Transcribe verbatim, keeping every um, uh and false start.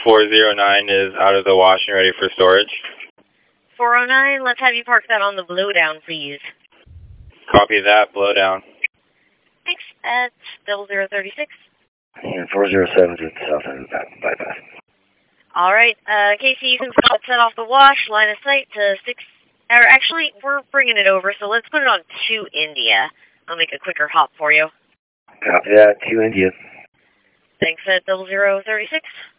four zero nine is out of the wash and ready for storage. four oh nine, let's have you park that on the blowdown, please. Copy that, blowdown. Thanks. At double zero thirty six. And four zero seven to the south end of that bypass. All right, uh, Casey, you can set off the wash, line of sight to six, or actually, we're bringing it over, so let's put it on two India. I'll make a quicker hop for you. Copy that, two India. Thanks at double zero thirty six.